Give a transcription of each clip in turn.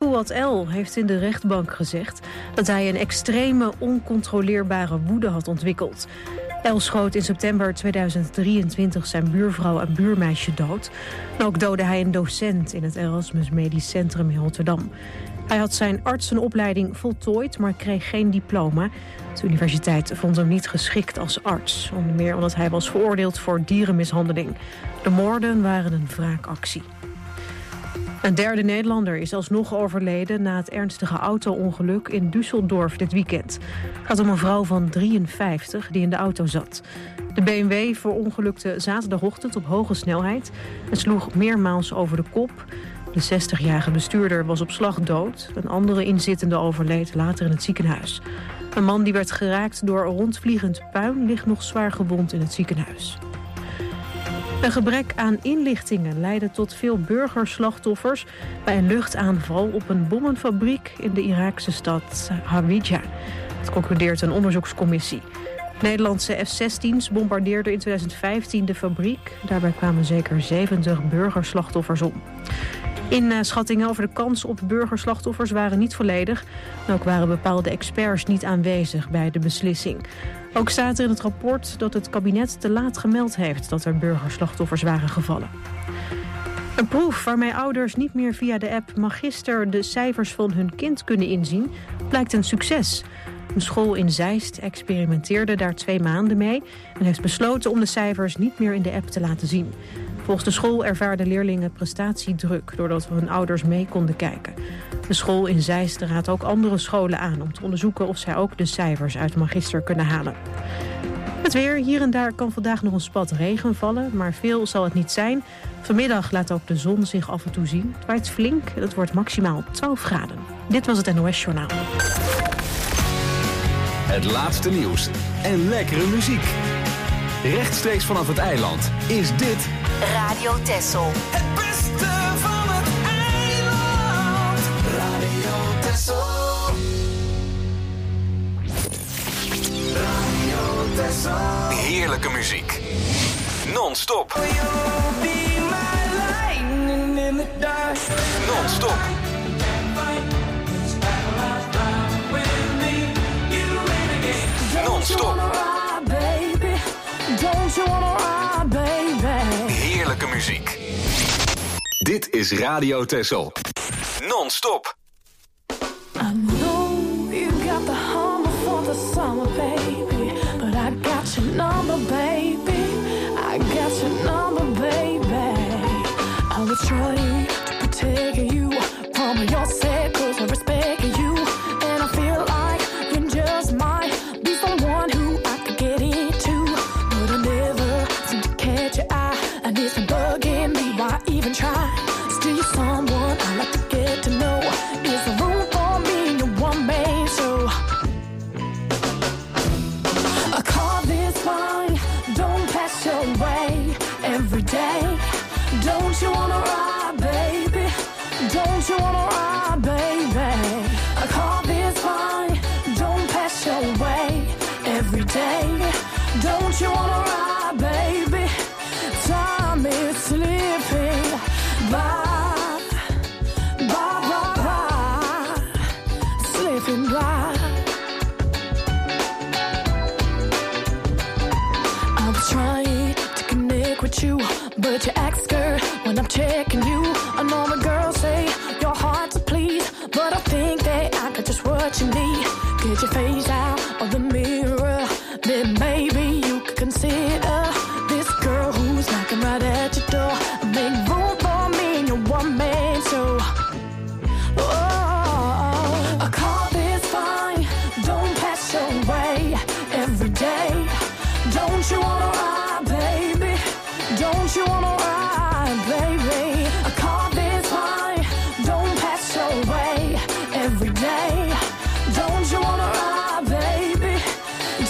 Fouad El heeft in de rechtbank gezegd dat hij een extreme, oncontroleerbare woede had ontwikkeld. El schoot in september 2023 zijn buurvrouw en buurmeisje dood. En ook doodde hij een docent in het Erasmus Medisch Centrum in Rotterdam. Hij had zijn artsenopleiding voltooid, maar kreeg geen diploma. De universiteit vond hem niet geschikt als arts. Onder meer omdat hij was veroordeeld voor dierenmishandeling. De moorden waren een wraakactie. Een derde Nederlander is alsnog overleden na het ernstige auto-ongeluk in Düsseldorf dit weekend. Het gaat om een vrouw van 53 die in de auto zat. De BMW verongelukte zaterdagochtend op hoge snelheid en sloeg meermaals over de kop. De 60-jarige bestuurder was op slag dood. Een andere inzittende overleed later in het ziekenhuis. Een man die werd geraakt door rondvliegend puin ligt nog zwaar gewond in het ziekenhuis. Een gebrek aan inlichtingen leidde tot veel burgerslachtoffers bij een luchtaanval op een bommenfabriek in de Iraakse stad Hawija. Dat concludeert een onderzoekscommissie. Nederlandse F-16's bombardeerden in 2015 de fabriek. Daarbij kwamen zeker 70 burgerslachtoffers om. Inschattingen over de kans op burgerslachtoffers waren niet volledig. En ook waren bepaalde experts niet aanwezig bij de beslissing. Ook staat er in het rapport dat het kabinet te laat gemeld heeft dat er burgerslachtoffers waren gevallen. Een proef waarmee ouders niet meer via de app Magister de cijfers van hun kind kunnen inzien, blijkt een succes. Een school in Zeist experimenteerde daar 2 maanden mee en heeft besloten om de cijfers niet meer in de app te laten zien. Volgens de school ervaarden leerlingen prestatiedruk doordat hun ouders mee konden kijken. De school in Zeist raadt ook andere scholen aan om te onderzoeken of zij ook de cijfers uit Magister kunnen halen. Het weer, hier en daar kan vandaag nog een spat regen vallen, maar veel zal het niet zijn. Vanmiddag laat ook de zon zich af en toe zien. Het waait flink en het wordt maximaal 12 graden. Dit was het NOS Journaal. Het laatste nieuws en lekkere muziek. Rechtstreeks vanaf het eiland is dit Radio Texel. Het beste van het eiland. Radio Texel. Radio Texel. heerlijke muziek. Non-stop. Non-stop. Non-stop. Heerlijke muziek. Dit is Radio Texel. Non-stop. I know you got the humble for the summer, baby, but I got your number, baby. I got your number, baby. I was trying to protect you from yourself, 'cause I respect you, and I feel like you just might be someone who I could get into, but I never seem to catch your eye, and it's been bugging me. Why even try? Still you're someone I like to get to know. Is the room for me in your one man show? I call this fine, don't pass your way every day. Don't you wanna ride, baby? Don't you wanna ride, baby? I call this fine, don't pass your way every day. Don't you wanna ride, baby? Time is slipping by. Slipping by. I was trying to connect with you, but you act scared when I'm checking you. I know my girls say you're hard to please, but I think that I got just what you need. Get your face out of the mirror, then maybe you could consider this girl who's knocking right at your door. Make room for me in your one man show. I call this fine, don't pass your way every day. Don't you wanna ride, baby? Don't you wanna ride, baby? I call this fine, don't pass your way every day. Don't you wanna ride, baby?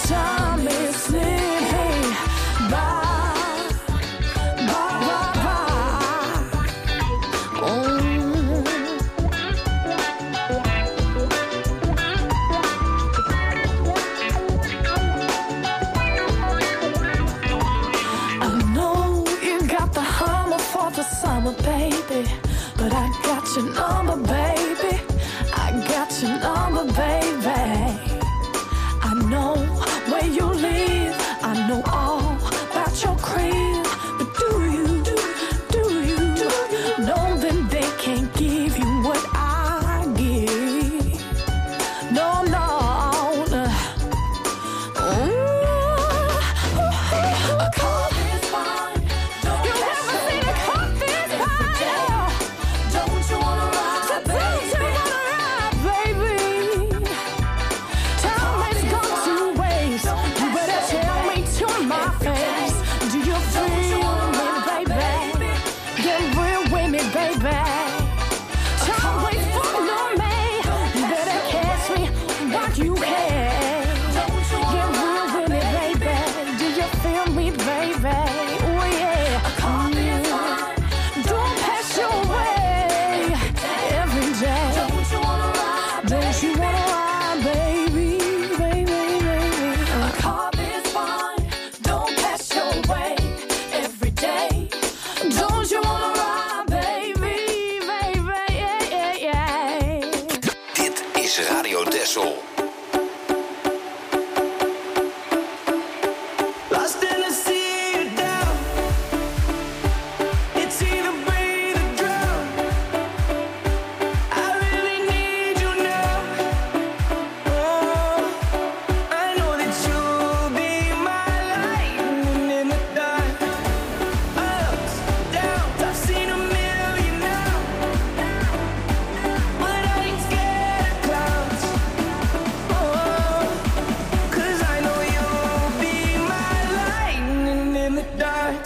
Texel. Lost in the sea or down. It's either breathe or drown. I really need you now. Oh, I know that you'll be my lightning in the dark. Ups, downs, I've seen a million now. But I ain't scared of clouds. Oh, 'cause I know you'll be my lightning in the dark.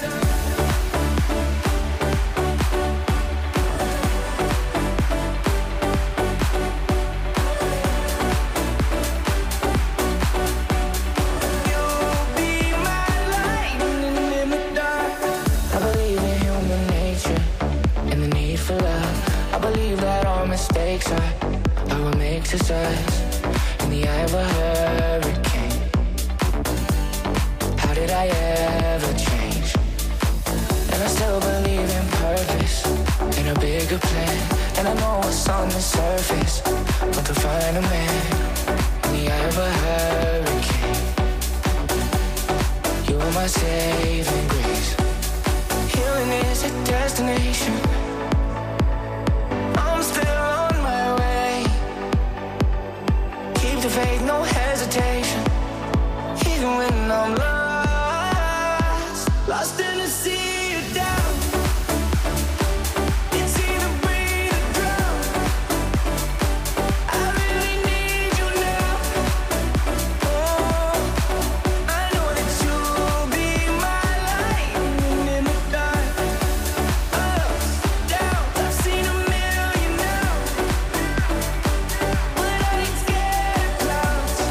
You'll be my lightning in the dark. I believe in human nature and the need for love. I believe that all mistakes are what makes us us. In the eye of a hurricane, how did I ever change? And I still believe in purpose and a bigger plan. And I know what's on the surface, but to find a man in the eye of a hurricane, you are my saving grace. Healing is a destination. I'm still on my way. Keep the faith, no hesitation. Even when I'm lost. Lost in the sea or down. It's either breathe or drown. I really need you now. Oh, I know that you'll be my lightning in the dark. Ups, downs, I've seen a million now. But I ain't scared of clouds.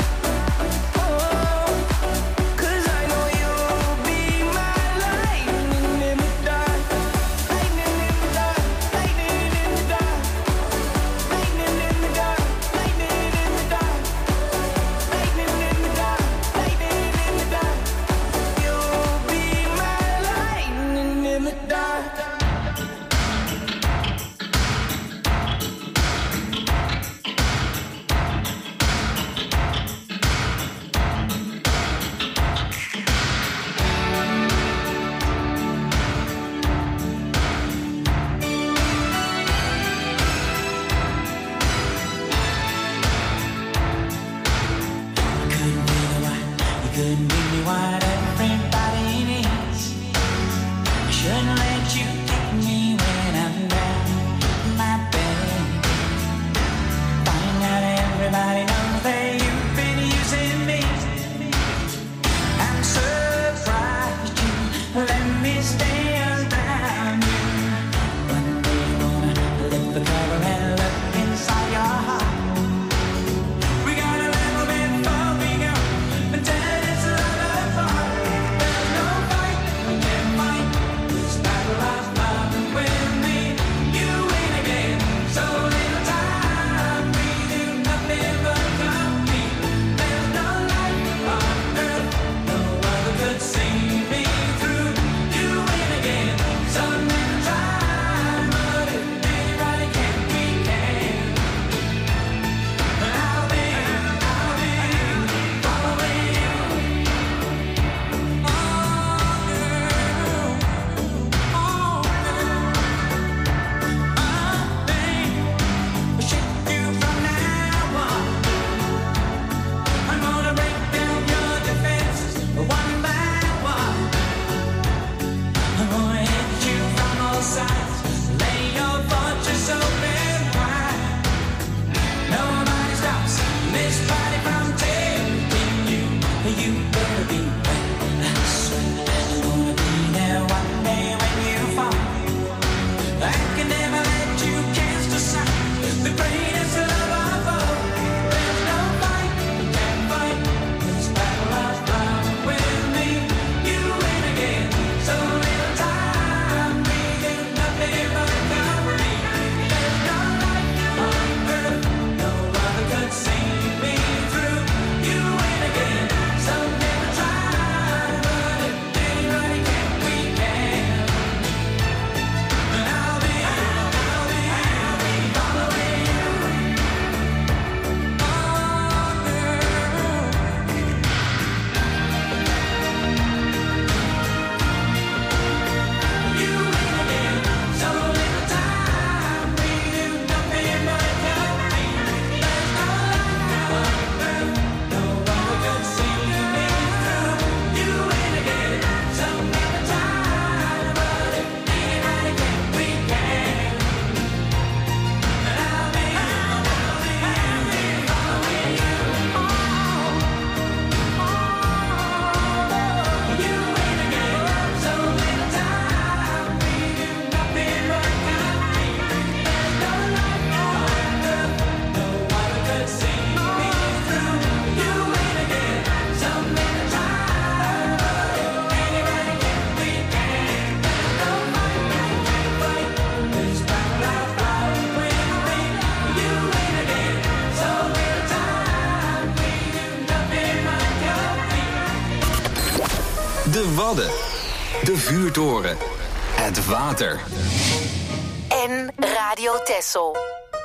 De Wadden. De Vuurtoren. Het water. En Radio Texel.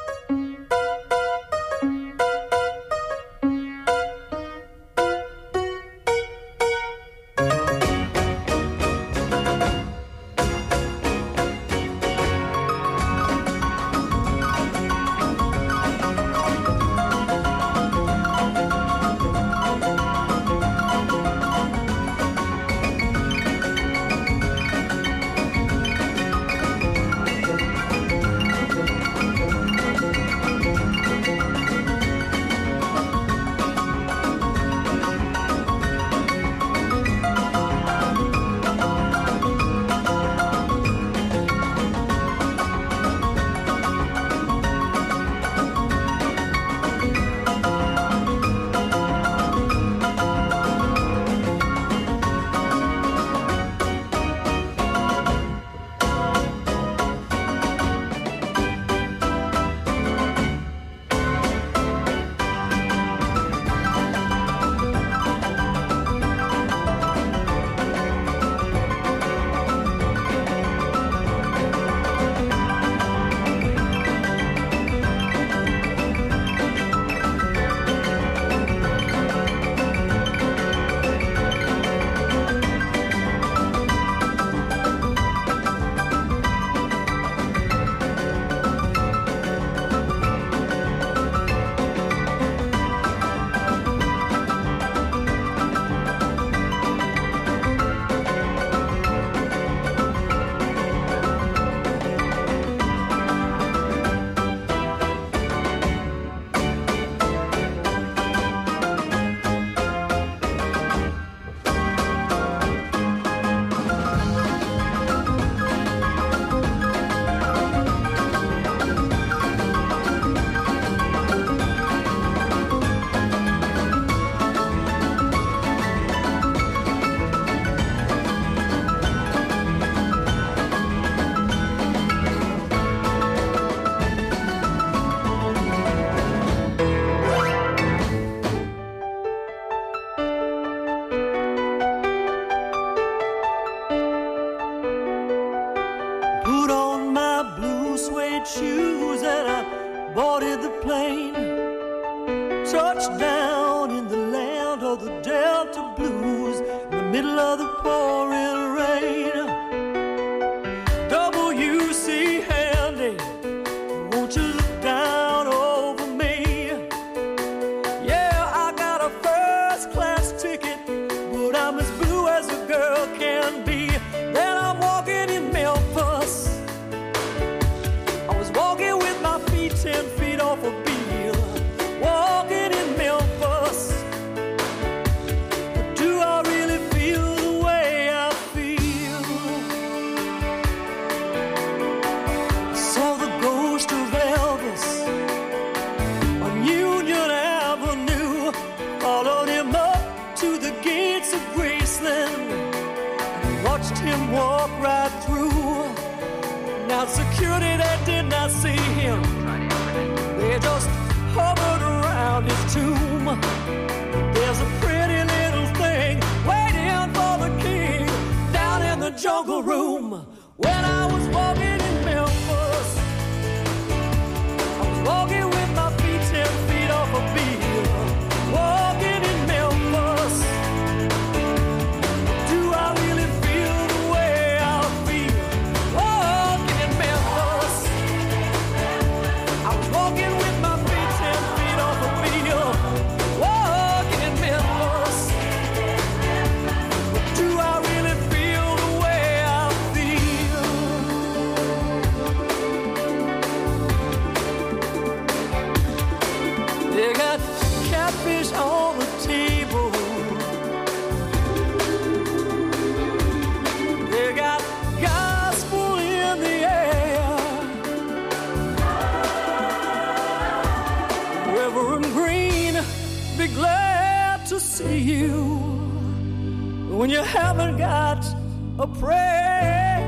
When you haven't got a prayer,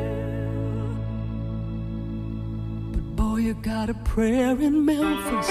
but boy, you got a prayer in Memphis.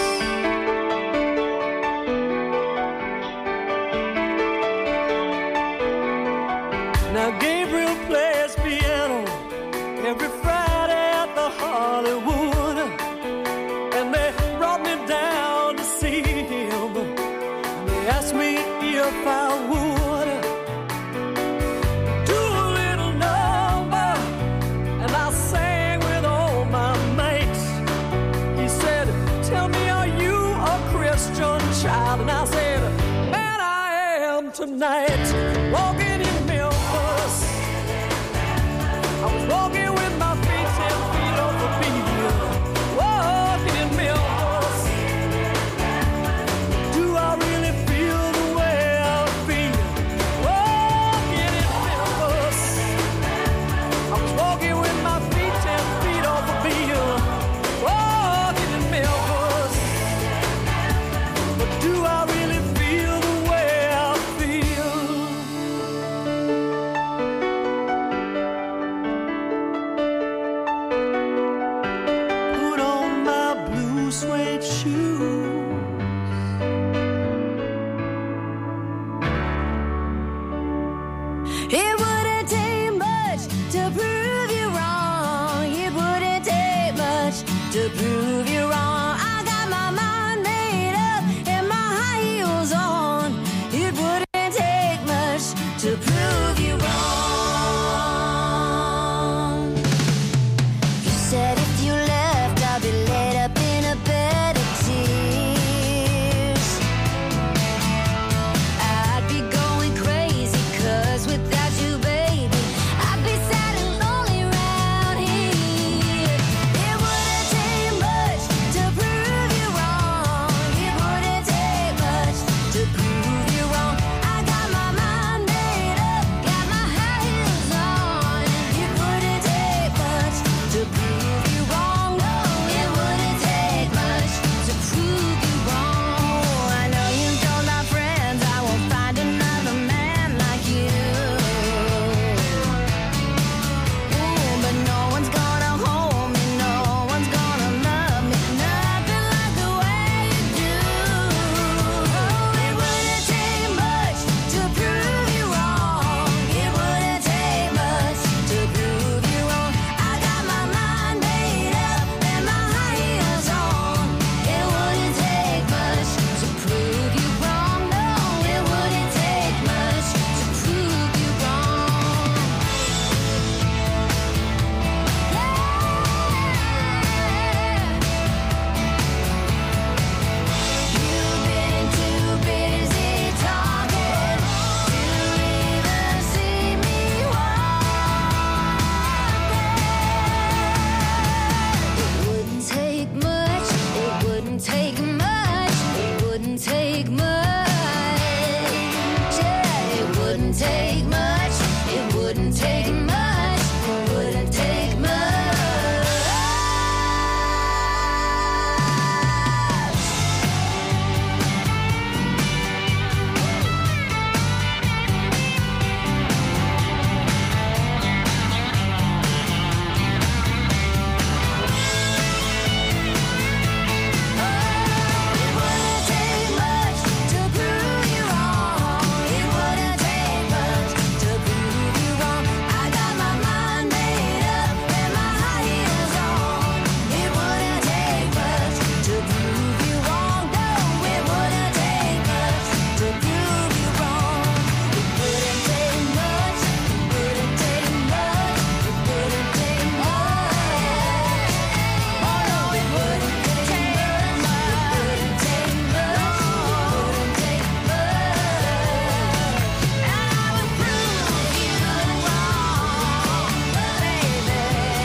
children, child, and I said, man, I am tonight walking in Memphis. I was walking with my feet 10 feet off the beat, walking in Memphis. Do I really feel the way I feel walking in Memphis? I was walking with my feet 10 feet off the beat, walking in Memphis. But do I really feel the way I feel? Put on my blue suede shoes. It wouldn't take much to prove you wrong. It wouldn't take much to prove you wrong. I got my mind made up and my high heels on. It wouldn't take much to prove you wrong. You said if you left, I'd be laid up in a bed of tears. I'd be going crazy, 'cause without you, baby, I'd be sad and lonely round here. It wouldn't take much to prove you wrong. It wouldn't take much to prove you wrong. I got my mind made up, got my high heels on. It wouldn't take much to prove you wrong. No, it wouldn't take much to prove you wrong. I know you told my friends I won't find another man like you. Ooh, but no one's gonna hold me, no one's gonna love me, nothing like the way you do. Oh, it wouldn't take much to prove you wrong. It wouldn't take much to prove you wrong. I got my mind made up and my high heels on. It wouldn't take much to prove you wrong. No, it wouldn't take much to prove you wrong. You've been too busy talking to even see me walking. It wouldn't take much, it wouldn't take much, it wouldn't take much. Yeah, it wouldn't take much, it wouldn't take much, it wouldn't take much. It wouldn't take much to prove you wrong. It wouldn't take much to prove you wrong. I got my mind made up and my high heels on. It wouldn't take much to prove you wrong. No, it wouldn't take much to prove you wrong. It wouldn't take much. It wouldn't take much. It wouldn't take much. Oh no, it wouldn't take much. It wouldn't take much. It wouldn't take much. And I would prove you wrong, baby.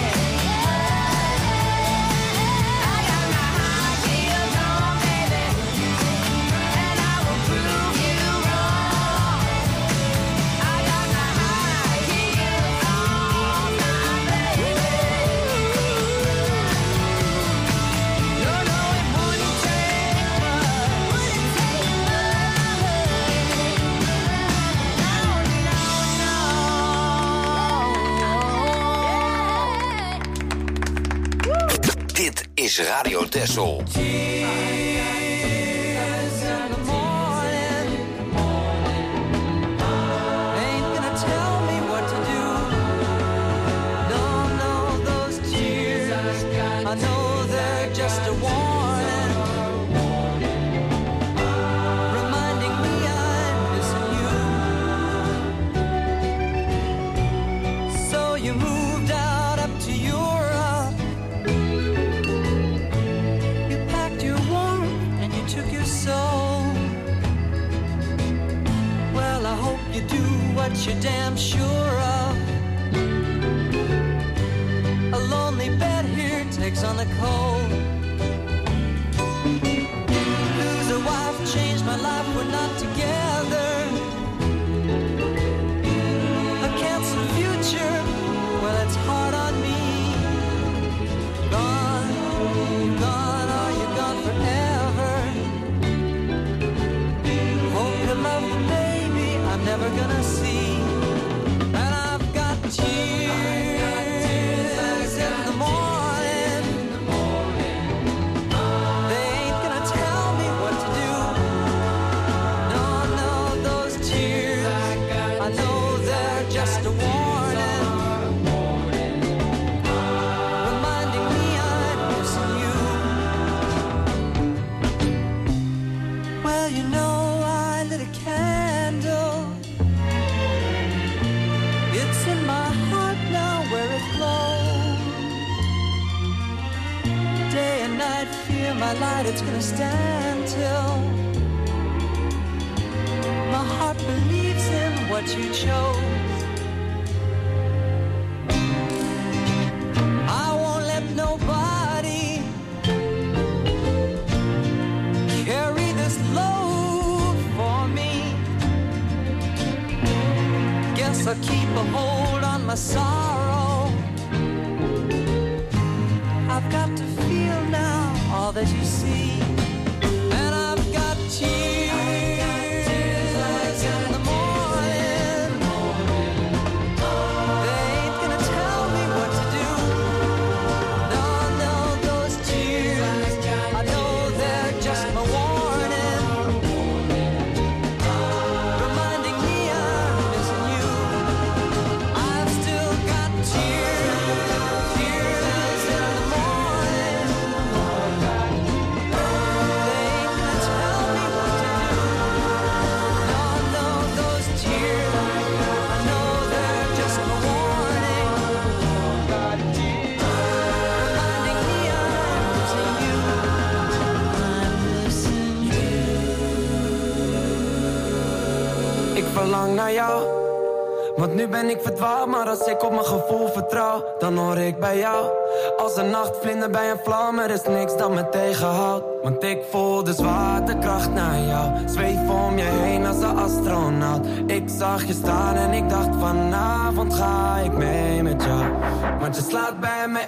I got my high heels on, baby, and I will prove you wrong. I got my high heels on, my baby. No, no, it wouldn't take much. Wouldn't take much. Dit is Radio Texel. Ain't gonna tell me what to do. Don't know those tears. I know they're just a warning, reminding me I'm missing you. So you moved out up to Europe. You packed your warm I hope you do what you're damn sure of. A lonely bed here takes on the cold. Lose a wife, changed my life, we're not together. A canceled future, well it's hard on me. Gone, gone, are you gone forever? Hope you love the baby I'm never gonna see. And I've got tears in the morning. They ain't gonna tell me what to do. No, no, those tears, I know they're just a warning, reminding me I'm missing you. Well, you know I lit a candle. It's in my heart now where it glows. Day and night, fear my light, it's gonna stand till my heart believes in what you chose. I won't let nobody carry this load for me. Guess I'll keep a hold on my sorrow. I've got to feel now all that you see. And I've got tears in the morning. They ain't gonna tell me what to do. No, no, those tears, I know they're just my warning, reminding me I'm missing you. I've still got tears, tears in the morning. They ain't gonna tell me what to do. No, no, those tears, I know they're just my warning, reminding me I'm missing you. I'm missing you. Ik verlang naar jou, want nu ben ik verdwaald. Maar als ik op mijn gevoel vertrouw, dan hoor ik bij jou. Als een nachtvlinder bij een vlam, er is niks dat me tegenhoudt. Want ik voel de zwaartekracht naar jou. Zweef om je heen als een astronaut. Ik zag je staan en ik dacht vanavond ga ik mee met jou. Want je slaat bij me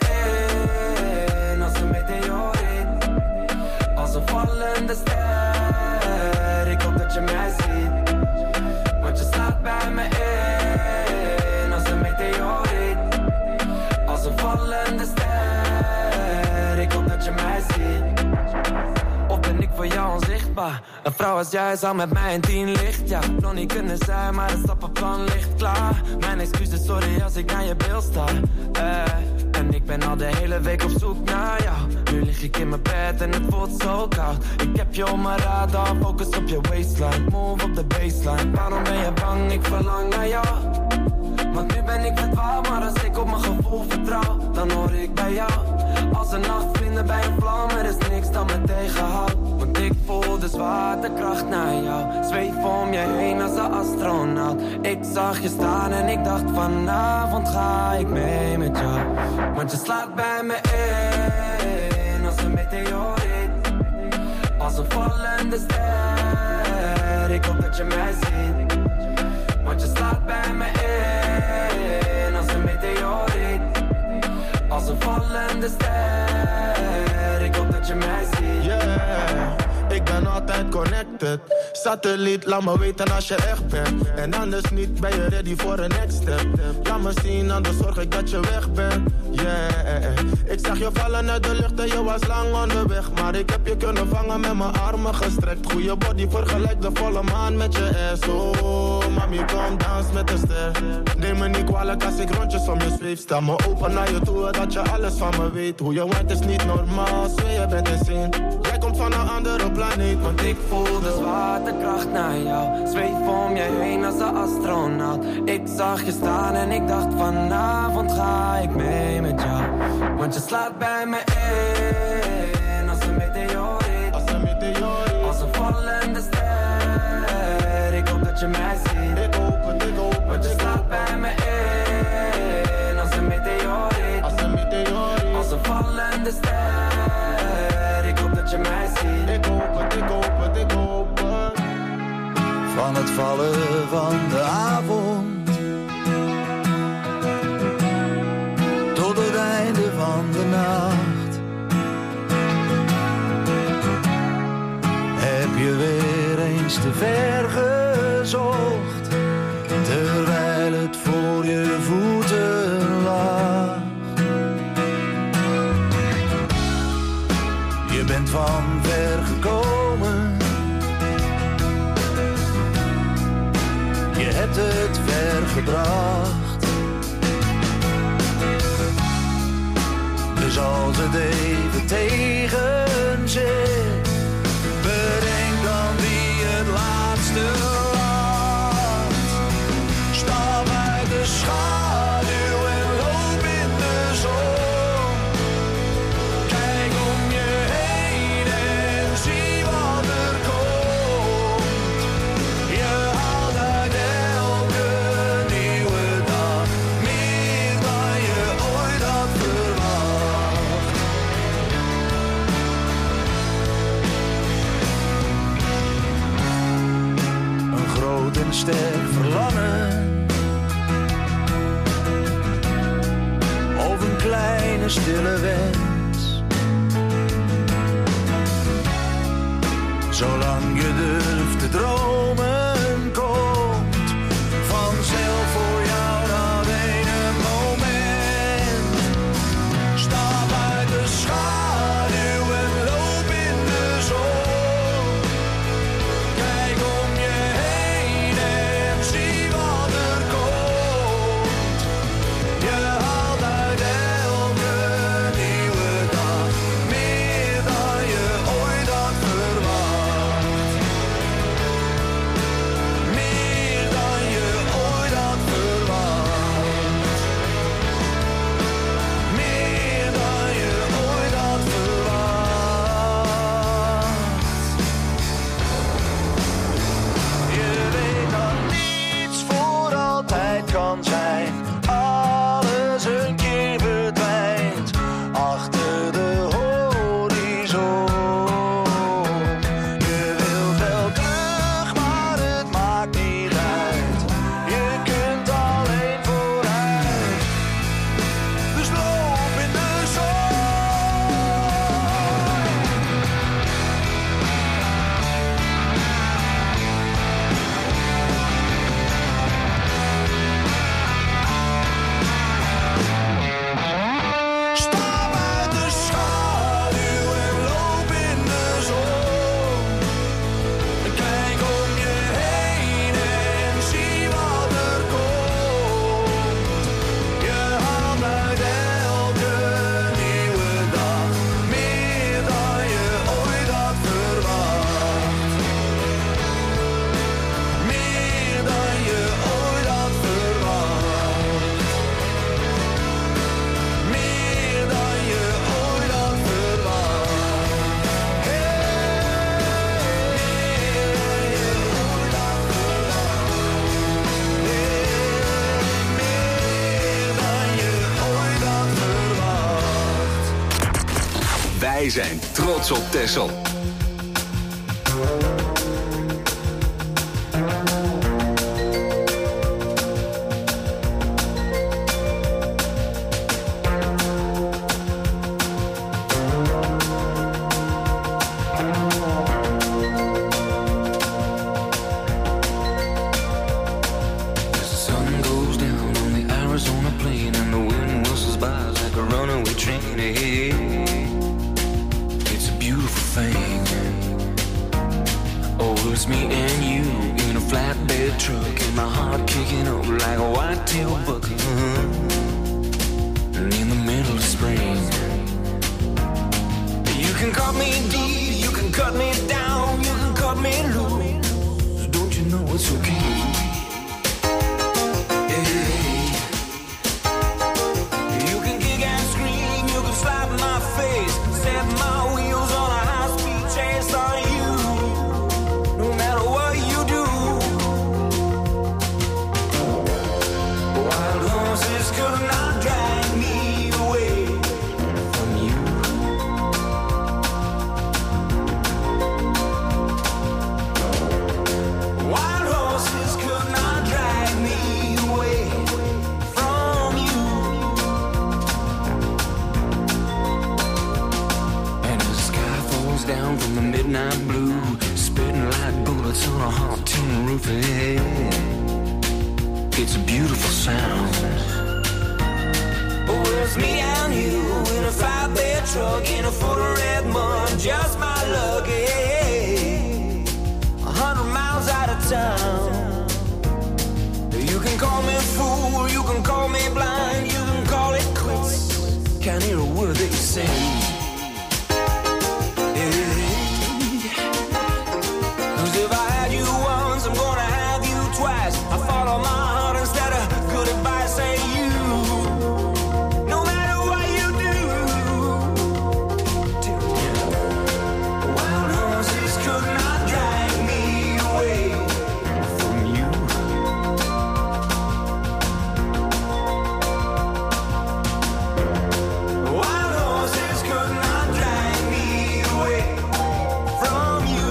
in als een meteoriet, als een vallende ster. Ik hoop dat je mij ziet, want je slaat bij me in als een meteoriet, als een vallende ster. Ik hoop dat je mij ziet. Of ben ik voor jou onzichtbaar? Een vrouw als jij zou met mij in 10 licht. Ja, nog niet kunnen zijn, maar het stappenplan ligt klaar. Mijn excuses, sorry als ik naar je beeld sta. En ik ben al de hele week op zoek naar jou. Nu lig ik in mijn bed en het voelt zo koud. Ik heb je op mijn radar, focus op je waistline. Move op de baseline. Waarom ben je bang? Ik verlang naar jou. Want nu ben ik verdwaald, maar als ik op mijn gevoel vertrouw, dan hoor ik bij jou. Als een nachtvlinder bij een vlam, er is niks dat me tegenhoudt. Want ik voel de zwaartekracht naar jou. Zweef om je heen als een astronaut. Ik zag je staan en ik dacht vanavond ga ik mee met jou. Want je slaat bij me in als een meteoriet, als een vallende ster. Ik hoop dat je mij ziet, want je slaat bij me in als een meteoriet, als een vallende ster. Ik hoop dat je mij ziet. Yeah, ik ben altijd connected. Satelliet, laat me weten als je echt bent. En anders niet, ben je ready voor een next step. Laat me zien, anders zorg ik dat je weg bent. Yeah, ik zag je vallen uit de lucht en je was lang onderweg. Maar ik heb je kunnen vangen met mijn armen gestrekt. Goeie body, vergelijk de volle maan met je ass. Oh, mami, kom dans met de ster. Neem me niet kwalijk als ik rondjes om je zweef. Sta me open naar je toe, dat je alles van me weet. Hoe je waait is niet normaal, zweer je bent insane. Jij komt van een andere planeet, want ik voel de zwaartekracht naar jou. Zweef om je heen als een astronaut. Ik zag je staan en ik dacht vanavond ga ik mee met jou. Want je slaat bij me in als een meteoriet, als een vallende ster. Ik hoop dat je mij ziet, van het vallen van de avond tot het einde van de nacht. Heb je weer eens te ver gezocht, terwijl het voor je voeten lag. Je bent van ver gekomen, je hebt het ver gebracht. Dus als het even tegen zit, bedenk dan wie het laatste laat. Stap uit de schaduw en loop in de zon. Kijk om je heen en zie wat er komt. Je haalt uit elke nieuwe dag meer dan je ooit had verwacht. Een groot en sterk verlangen, of een kleine stille wens. Zolang je durft te dromen, komt vanzelf voor jou dat ene moment. Stap uit de schaduw en loop in de zon. Kijk om je heen en zie wat er komt. Je haalt uit elke nieuwe dag meer dan je ooit had verwacht. Meer dan je ooit had verwacht. Meer dan je ooit had verwacht. Je weet dat niets voor altijd kan zijn. Alles een keer verdwijnt achter de horizon. Je wilt wel terug, maar het maakt niet uit. Je kunt alleen vooruit. Dus loop in de zon. Stap uit de schaduw en loop in de zon. Kijk om je heen en zie wat er komt. Je haalt uit elke nieuwe dag meer dan je ooit had verwacht. Meer dan je ooit had verwacht. Meer dan je ooit had verwacht. Wij zijn trots op Texel. As the sun goes down on the Arizona plain and the wind whistles by like a runaway train. Hey, it's a beautiful thing. Oh, it's me and you in a flatbed truck and my heart kicking up like a white-tail buck. In the middle of spring, you can cut me deep, you can cut me down, you can cut me loose. Don't you know it's okay? You can kick and scream, you can slap my face, set my wheels on a high-speed chase on you. No matter what you do, wild horses could not drag me away from you. Wild horses midnight blue, spitting like bullets on a hot tin roof. Yeah. It's a beautiful sound. Oh, it's me and you in a 5-bed truck in a foot of red mud, just my luck. Yeah. 100 miles out of town. You can call me fool, you can call me blind, you can call it quits. Can't hear a word that you say. Cause if I had you once, I'm gonna have you twice. I follow my heart instead of good advice. Say you, no matter what you do, wild horses could not drag me away from you. Wild horses could not drag me away from you.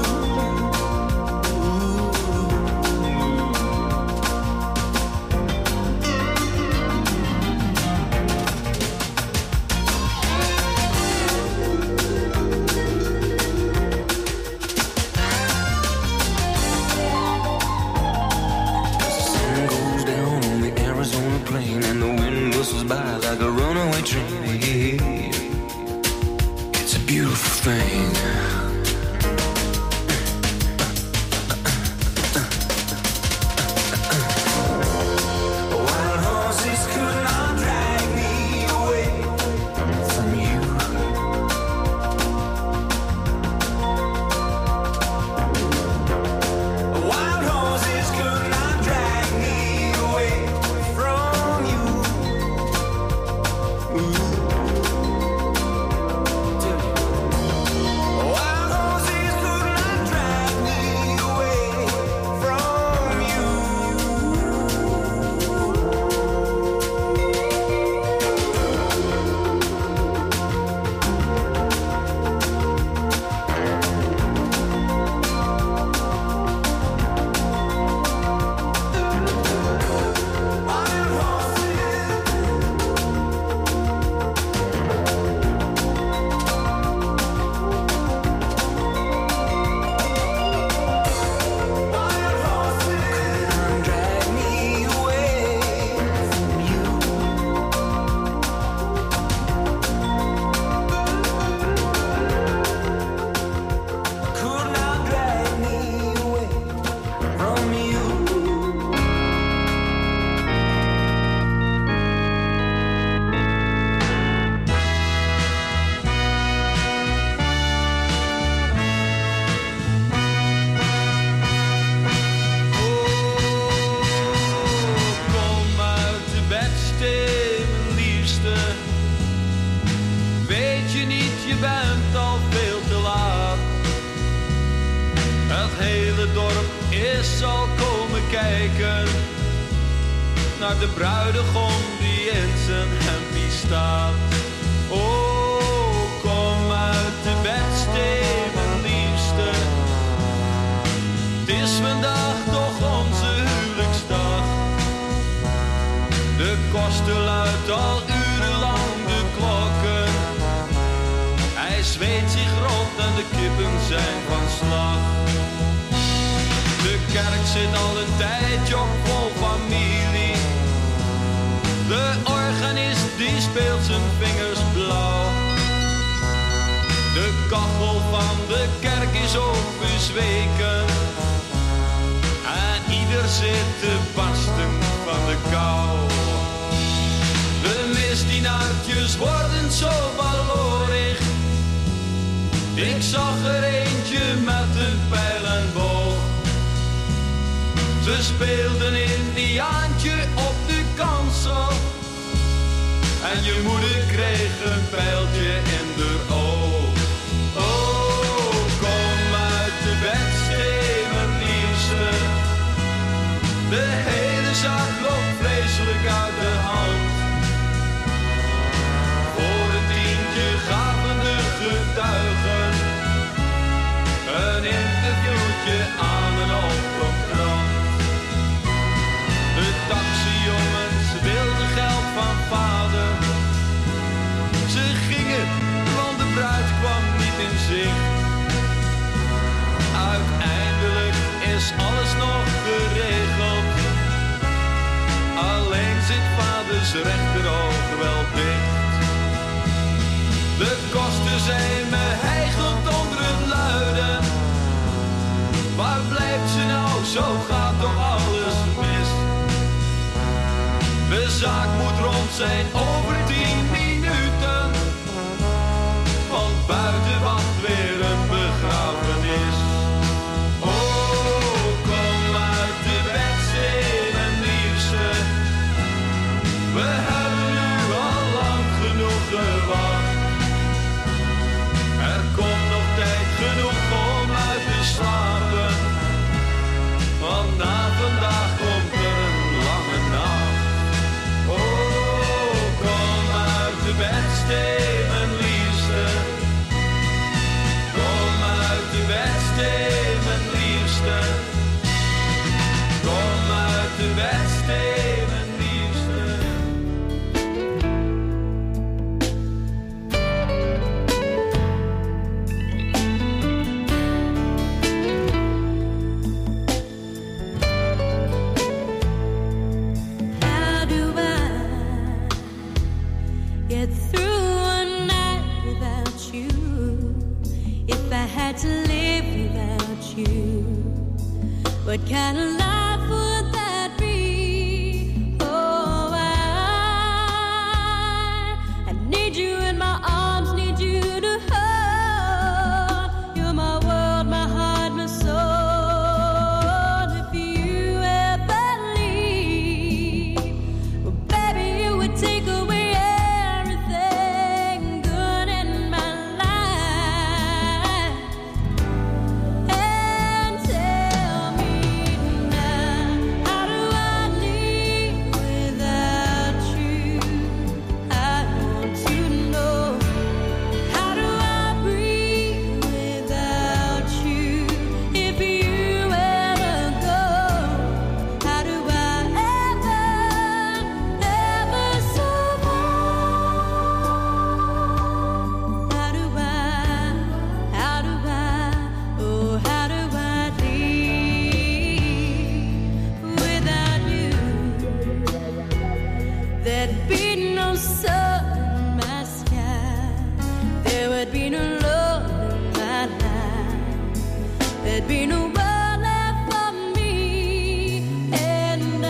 Sun goes down on the Arizona plain, and the wind whistles by like a runaway train. It's a beautiful thing. Wild horses could not drag me away from you. Wild horses could not drag me away from you. Wild horses could not drag me away from you. Drag me away from you. Could not drag me away from you. Kom uit de bedstee, mijn liefste. Weet je niet, je bent al veel te laat. Het hele dorp is al komen kijken naar de bruidegom die in zijn hempie staat. Oh, kom uit de bedstee, mijn liefste. Het is vandaag toch onze huwelijksdag. De koster luidt al urenlang de klokken. Hij zweet zich rot en de kippen zijn van slag. De kerk zit al een tijdje op vol familie. De organist die speelt zijn vingers blauw. De kachel van de kerk is ook bezweken. En ieder zit te barsten van de kou. De misdienaartjes worden zo ballorig. Ik zag er eentje met een pijl en boog. Ze speelden Indiaantje op de kansel. En je moeder kreeg een pijltje in de oog. Oh, kom uit de bedstee, mijn liefste. De hele zaak loopt vreselijk uit de hand. Voor een tientje gaven de getuigen een interviewtje aan een openkrant. De taxijongens wilden geld van vader. Ze gingen, want de zijn rechteroog wel dicht. De kosten zijn me hijgend onder het luiden. Waar blijft ze nou, zo gaat toch alles mis. De zaak moet rond zijn over 10 minuten. Want buiten wacht weer een begrafenis. Oh, kom uit de bed, mijn liefste. We hebben nu al lang genoeg gewacht. Er komt nog tijd genoeg om uit te slapen. Want na vandaag komt er een lange nacht. Oh, kom uit de bed, mijn liefste. Kom uit de bed, mijn liefste. Kom uit de bed, mijn liefste. How do I get through a night without you? If I had to live without you, what kind of life would that be? Oh, I need you in my arms, need you to hold. You're my world, my heart, my soul. If you ever leave, well, baby, you would take away everything good in my life. And tell me now, how do I live without you? I want to know. How do I breathe without you? If you ever go, how do I ever survive? How do I, oh, how do I live without you? There'd be no sun in my sky. There would be no love in my life. There'd be no world left for me and I.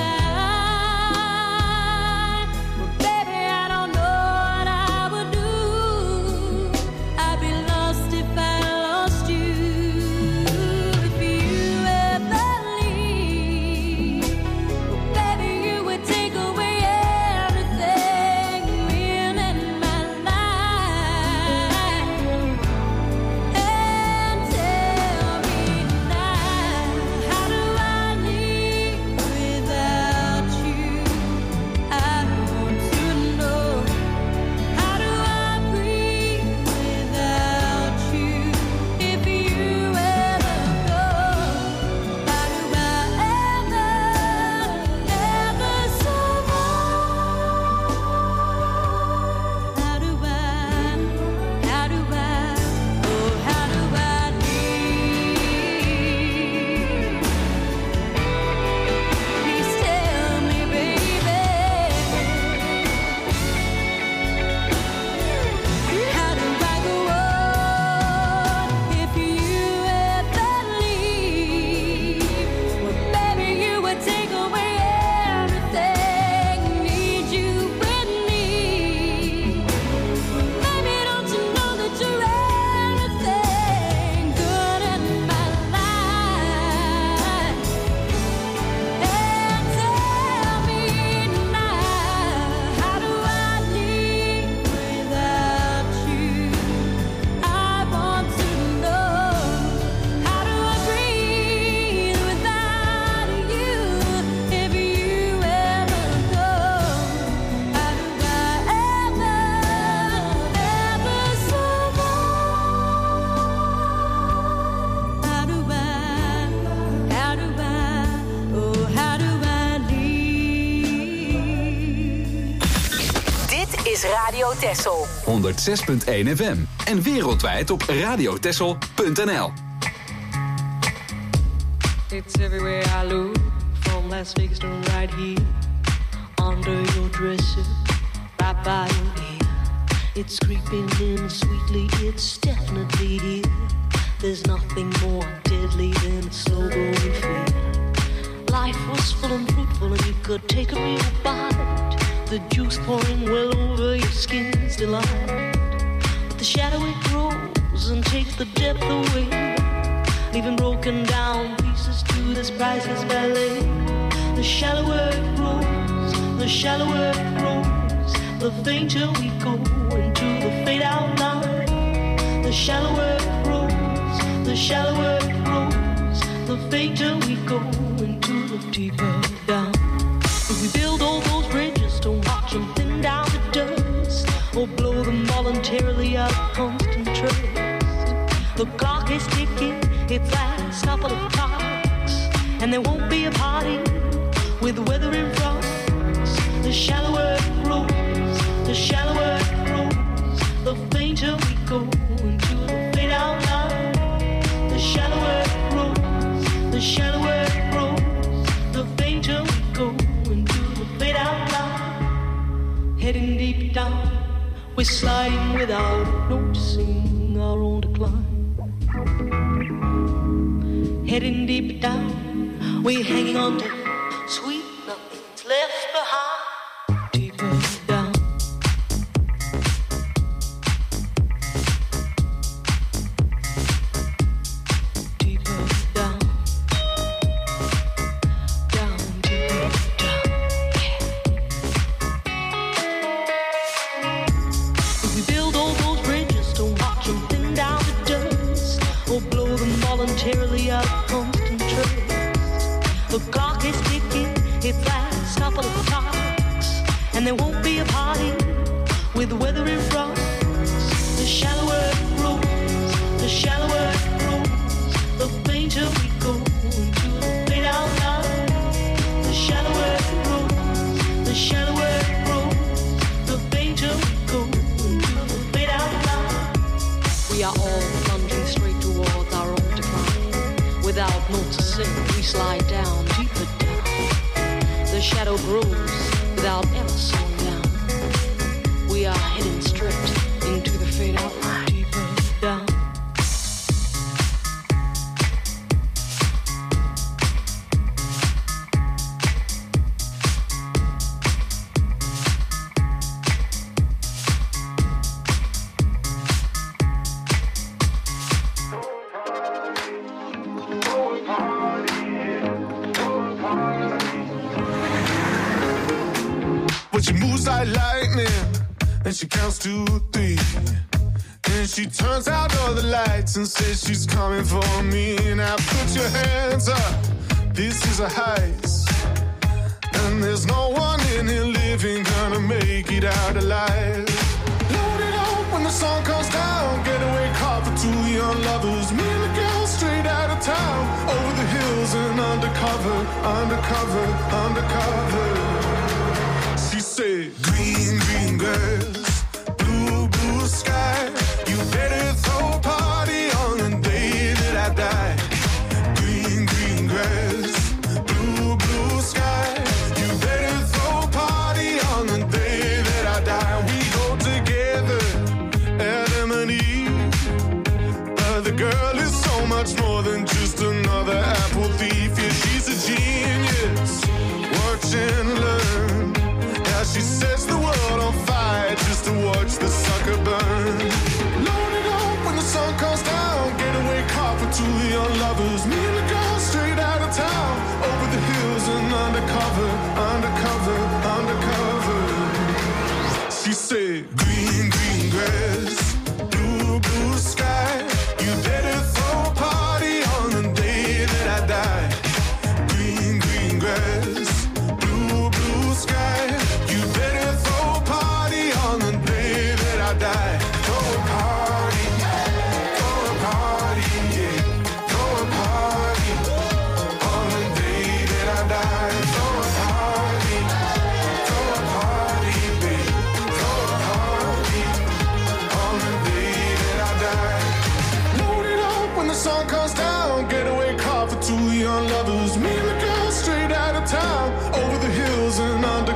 Well, baby, I don't know what I would do. I'd be lost if I lost you. If you ever leave, well, baby, you would take away everything real in my life. And tell me now, how do I live without you? I want to know. How do I breathe without you? If you ever go, how do I ever survive? How do I, oh, how do I live? Please tell me, baby. How do I go on if you ever leave? Well, baby, you would take away everything. Need you with me. Baby, don't you know that you're everything good in my life? And tell me now, how do I live without you? I want to know. How do I breathe without you? If you ever go, how do I ever survive? How do I, oh, how do I live? Dit is Radio Texel. 106.1 FM. En wereldwijd op radiotexel.nl. It's everywhere I look, from Las Vegas to right here under your dresser, right by your ear. It's creeping in sweetly, it's definitely here. There's nothing more deadly than a slow-growing fear. Life was full and fruitful and you could take a real bite. The juice pouring well over your skin's delight. But the shadow it grows and takes the depth away, leaving broken down pieces to this priceless ballet. The shallower it grows, the shallower it grows, the fainter we go into the fade out line. The shallower it grows, the shallower it grows, the fainter we go into the deeper down. If we build all those bridges, don't watch them thin down to dust, or blow them voluntarily out of constant trust. The clock is ticking, its last couple of clocks, and there won't be a party with weather in front. The shallower it grows, the shallower it grows, the fainter we go into the fade out line. The shallower it grows, the shallower it grows, the fainter we go into the fade out line. Heading deep down, we're sliding without noticing our own decline. Heading deep down, we're hanging on to sweet nothing's left behind. Deeper down. Deeper down. Down, deeper down. If we build all those bridges, don't watch them thin down to dust, or blow them voluntarily out of constant trust. The clock is ticking, its last couple of clocks, and there won't be a party with the weather in front. The shallower it grows, the shallower it grows, the fainter we go into the fade out line. The shallower it grows, the shallower it grows, the fainter we go into the fade out line. We are all plunging straight towards our own decline. Without noticing, we slide down, deeper down. The shadow grows without ever slowing down. We are heading straight into the fade out line. Deeper down. But she moves like lightning, and she counts to 3. Then she turns out all the lights and says she's coming for me. Now put your hands up, this is a heist, and there's no one in here living gonna make it out alive. Load it up when the sun comes down, getaway car for 2 young lovers. Me and the girl straight out of town, over the hills and undercover, undercover, undercover. She said, green, green girls, blue, blue sky. You better throw a party on the day that I die. Green, green grass, blue, blue sky. You better throw a party on the day that I die. We go together, Adam and Eve. But the girl is so much more than just another apple thief. Yeah, she's a genius. Watch and learn. She sets the world on fire just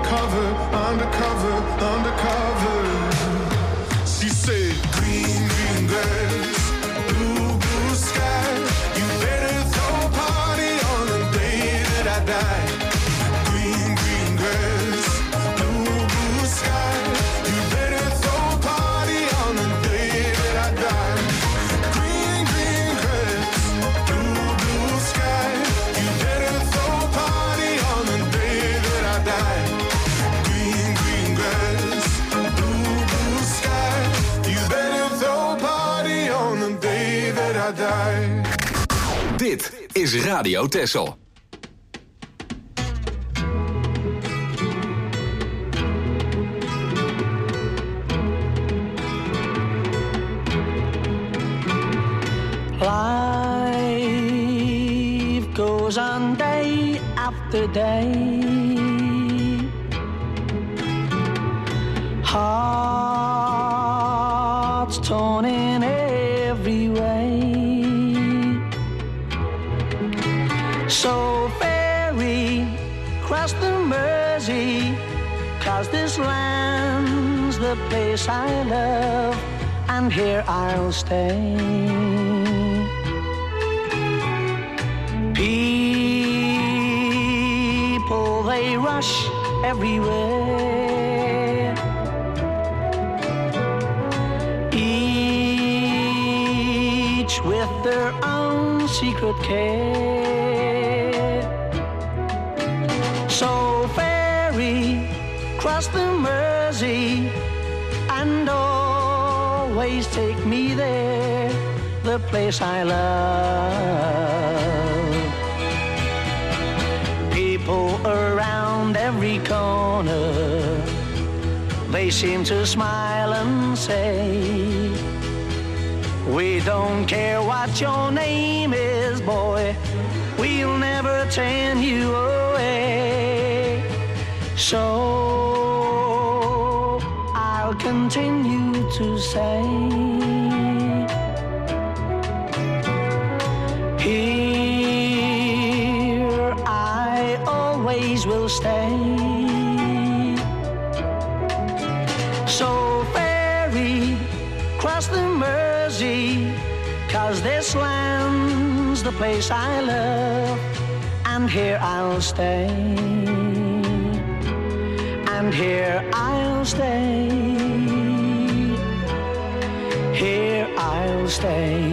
undercover, undercover, undercover. She said, green, green grass, blue, blue sky. You better throw a party on the day that I die. Green, green grass, blue, blue sky. You better throw a party on the day that I die. Green, green grass, blue, blue sky. You better throw a party on the day that I die. Green, green grass, blue, blue sky. You better throw a party on the day that I die. Dit is Radio Texel. Life goes on day after day. Hearts torn in every way. So ferry cross the Mersey, 'cause this land's the place I love, and here I'll stay. People, they rush everywhere. Each with their own secret care. So ferry, cross the Mersey, and always take me there, the place I love. People around every corner, they seem to smile and say, we don't care what your name is, boy, we'll never turn you away. So I'll continue to say, here I always will stay. So ferry, cross the Mersey, 'cause this land's the place I love, and here I'll stay. And here I'll stay. Here I'll stay.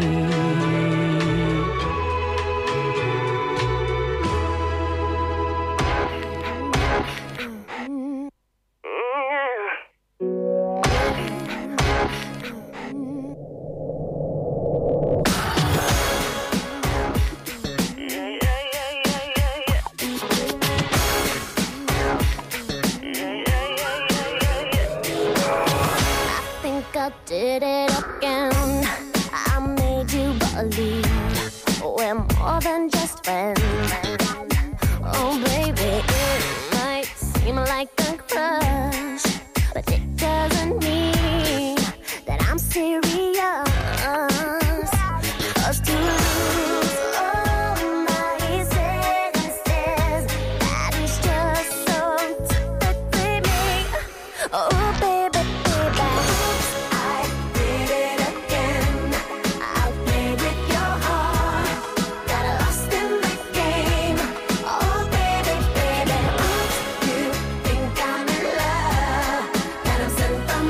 Did it again. I made you believe we're more than just friends. Oh baby, it might seem like a crush, but it doesn't mean that I'm serious. 'Cause to lose all my senses, that is just so typically me. Oh baby, baby, I did it again. I played with your heart, got lost in the game. Oh baby, baby, you think I'm in love, that I'm sent from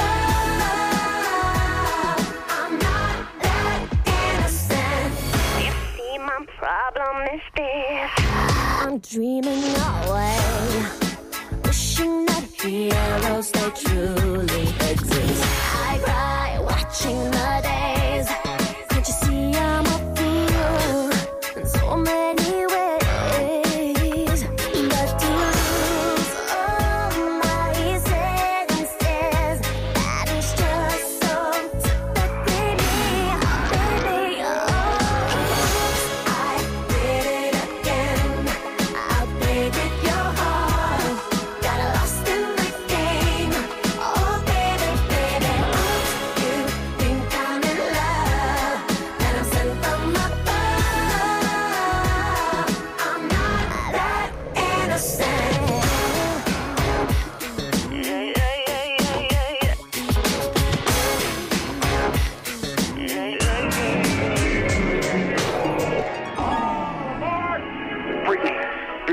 above. I'm not that innocent. You see, my problem is this: I'm dreaming away, wishing that heroes they truly exist. I cry watching the days. Can't you see I'm a fool in so many ways? But to lose all my senses, that is just so typically me, baby. Oh, I did it again. I played with your heart, got lost in the game. Oh baby, baby, you think I'm in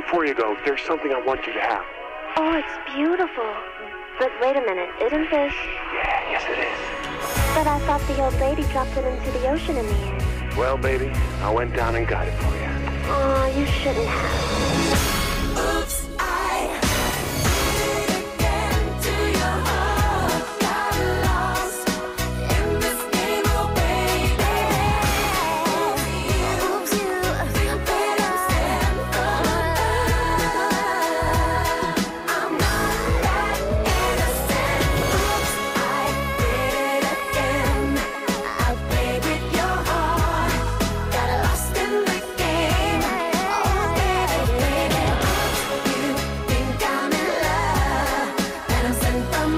before you go, there's something I want you to have. Oh, it's beautiful. But wait a minute, isn't this? Yeah, yes it is. But I thought the old lady dropped it into the ocean in the end. Well, baby, I went down and got it for you. Oh, you shouldn't have. Oops, I did it again to your heart. Got lost in this game, oh baby. Oops, you better stand for love. I'm not that innocent. Oops, I did it again. I played with your heart. Got lost in the game. Oh baby, baby. You think I'm in love, and I'm sent from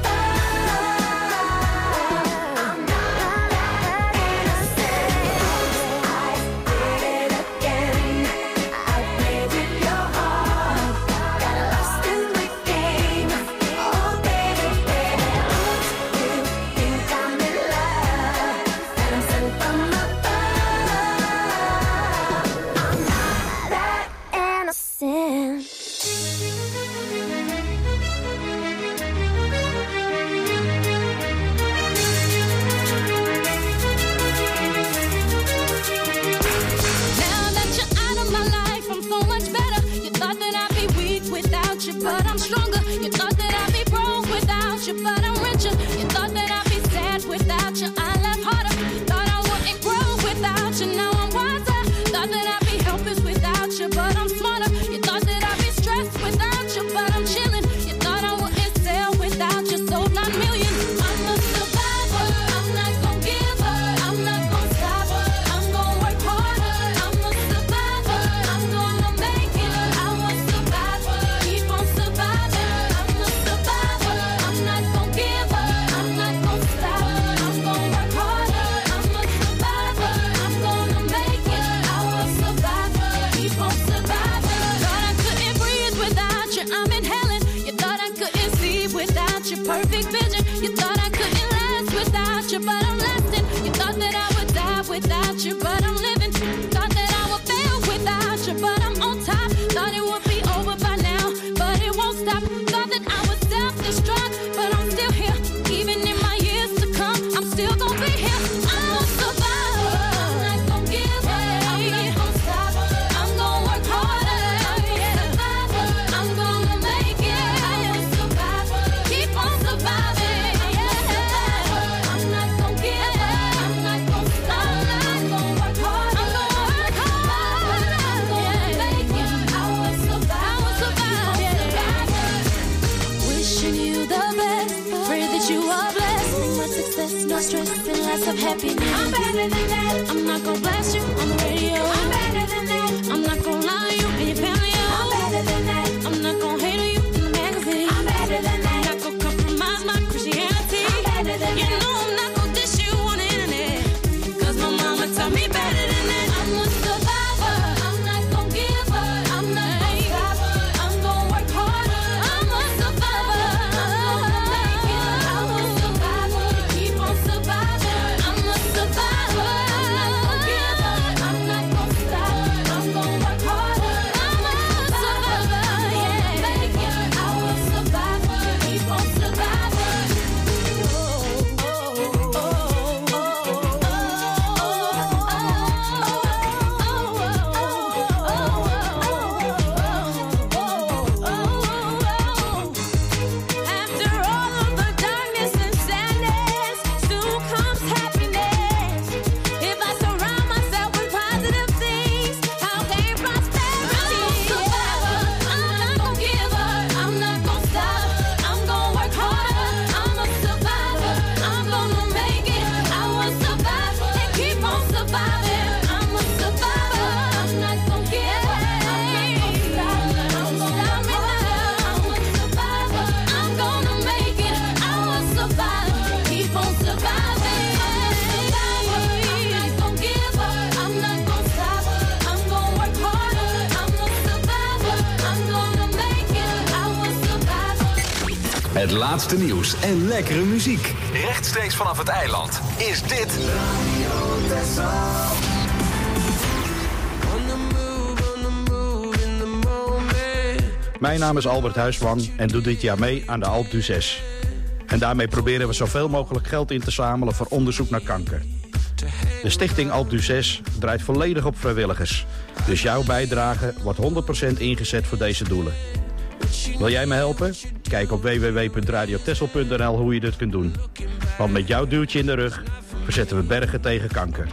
above. I'm not that innocent. I did it again. I played with your heart. Got lost in the game. Oh baby, baby. You think I'm in love, and I'm sent from above. I'm not that innocent. Now that you're out of my life, I'm so much better. You thought that I'd be weak without you, but I'm stronger. You thought that I'd be broke without you, but I'm richer. You thought that I'd be sad without you, I laugh harder. Thought I wouldn't grow without you, now I'm wiser. Thought that I'd be helpless without you, but I'm smarter. You thought that I'd be stressed without you, but I'm chilling. You thought I wouldn't sell without you, sold 9 million. I'm a survivor, I'm not gon' give up, I'm not gon' stop, I'm gon' work harder. I'm a survivor, I'm gonna make it. I will survive, keep on surviving. I'm a survivor, I'm not gon' give up, I'm not gon' stop, I'm gon' work harder. I'm a survivor, I'm gonna make it. I will survive, keep on surviving. Thought I couldn't breathe without you, I'm inhaling. You thought I couldn't see without your perfect vision. You thought I couldn't last without you, but I'm lasting. You thought that I would die without you, but I'm living. Thought that I would fail without you, but I'm on top. Thought it would be over by now, but it won't stop. Thought that I would self-destruct, but I'm still here. Even in my years to come, I'm still gonna be here. I'm a survivor, I'm not gonna give up, I'm not gonna stop, I'm gonna work harder. I'm a survivor, I'm gonna make it. I'm a survivor, keep on surviving. I'm not gonna give up, I'm not gonna stop, I'm gonna work hard. I'm gonna work hard, I'm gonna make it. I will survive, wishing you the best. Pray that you are blessed. More success, no stress, and lots of happiness. I'm better than that. I'm not gonna blast you on the radio. I'm better than that. I'm not gonna lie to you and your family. I'm better than that. I'm not gonna hate on you in the magazine. I'm better than that. I'm not gonna compromise my Christianity. I'm better than that. You know I'm not gonna dish you on the internet, 'cause my mama taught me better than that. I'm a survivor, I'm not gonna give up, I'm not gonna stop, I'm gonna work harder. I'm a survivor, I'm gonna make it. I will survive, keep on surviving. I'm a survivor, I'm not gonna give up, I'm not gonna stop, I'm gonna work harder. I'm a survivor, yeah, make it. I will survive, keep on surviving. After all of the darkness and sadness, soon comes happiness. If I surround myself with positive things, I'll gain prosperity. I'm a survivor, I'm not gonna give up, I'm not gonna stop, I'm gonna work harder. I'm a survivor, I'm gonna make it. I will survive and keep on surviving. I'm a survivor, I'm not gonna give up, I'm not gonna stop, I'm gonna stop me now. I'm a survivor, I'm gonna make it. I will survive, keep on surviving. I'm a survivor, I'm not gonna give up, I'm not gonna stop, I'm gonna work harder. I'm a survivor, I'm gonna make it. I will survive. Het laatste nieuws en lekkere muziek. Rechtstreeks vanaf het eiland is dit On the move in the moment. Mijn naam is Albert Huisman en doe dit jaar mee aan de Alpe d'Huez. En daarmee proberen we zoveel mogelijk geld in te zamelen voor onderzoek naar kanker. De stichting Alpe d'Huez draait volledig op vrijwilligers. Dus jouw bijdrage wordt 100% ingezet voor deze doelen. Wil jij me helpen? Kijk op www.radiotessel.nl hoe je dit kunt doen. Want met jouw duwtje in de rug verzetten we bergen tegen kanker.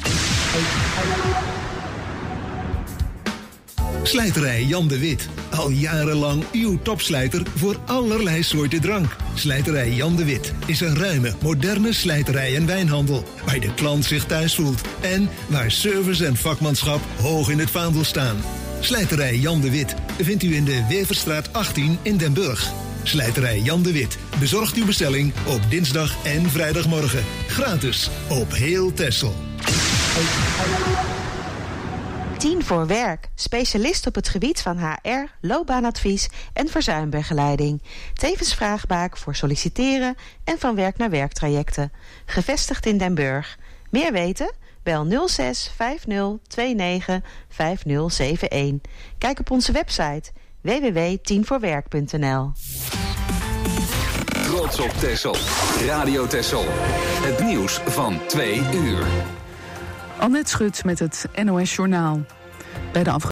Slijterij Jan de Wit. Al jarenlang uw topslijter voor allerlei soorten drank. Slijterij Jan de Wit is een ruime, moderne slijterij en wijnhandel. Waar de klant zich thuis voelt. En waar service en vakmanschap hoog in het vaandel staan. Slijterij Jan de Wit vindt u in de Weverstraat 18 in Den Burg. Slijterij Jan de Wit bezorgt uw bestelling op dinsdag en vrijdagmorgen. Gratis op heel Texel. 10 voor werk. Specialist op het gebied van HR, loopbaanadvies en verzuimbegeleiding. Tevens vraagbaak voor solliciteren en van werk naar werktrajecten. Gevestigd in Den Burg. Meer weten? Bel 06 50 29 5071. Kijk op onze website www.10voorwerk.nl. Trots op Texel. Radio Texel. Het nieuws van 2 uur. Annette Schut met het NOS Journaal. Bij de